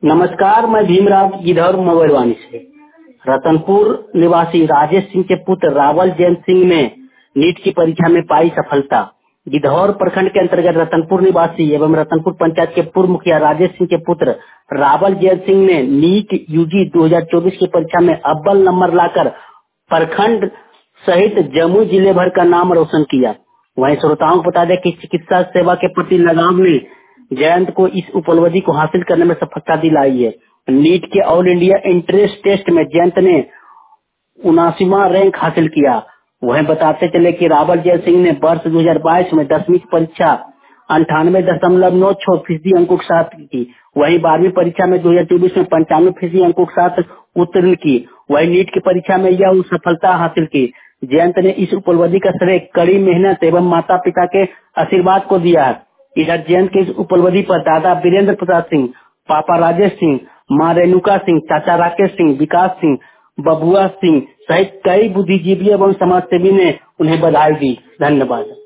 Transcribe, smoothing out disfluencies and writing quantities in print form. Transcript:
नमस्कार, मैं भीमराव गिद्धौर मोबाइलवानी से। रतनपुर निवासी राजेश सिंह के पुत्र रावल जैन सिंह ने नीट की परीक्षा में पाई सफलता। गिद्धौर प्रखंड के अंतर्गत रतनपुर निवासी एवं रतनपुर पंचायत के पूर्व मुखिया राजेश सिंह के पुत्र रावल जैन सिंह ने नीट यूजी 2024 की परीक्षा में अव्वल नंबर लाकर प्रखंड सहित जमुई जिले भर का नाम रोशन किया। वहीं श्रोताओं को बता दें कि चिकित्सा सेवा के प्रति लगाव ने जयंत को इस उपलब्धि को हासिल करने में सफलता दिलाई है। नीट के ऑल इंडिया एंट्रेंस टेस्ट में जयंत ने 79वां रैंक हासिल किया। वहीं बताते चले कि रावल जय सिंह ने वर्ष 2022 में 10वीं की परीक्षा 98.96% अंकों के साथ की। वहीं 12वीं परीक्षा में 2024 में 95% अंकों के साथ उत्तीर्ण की। वहीं नीट की परीक्षा में यह सफलता हासिल की। जयंत ने इस उपलब्धि का श्रेय कड़ी मेहनत एवं माता पिता के आशीर्वाद को दिया है। इधर जयंत के इस उपलब्धि पर दादा वीरेंद्र प्रसाद सिंह, पापा राजेश सिंह, माँ रेणुका सिंह, चाचा राकेश सिंह, विकास सिंह, बबुआ सिंह सहित कई बुद्धिजीवी एवं समाजसेवी ने उन्हें बधाई दी। धन्यवाद।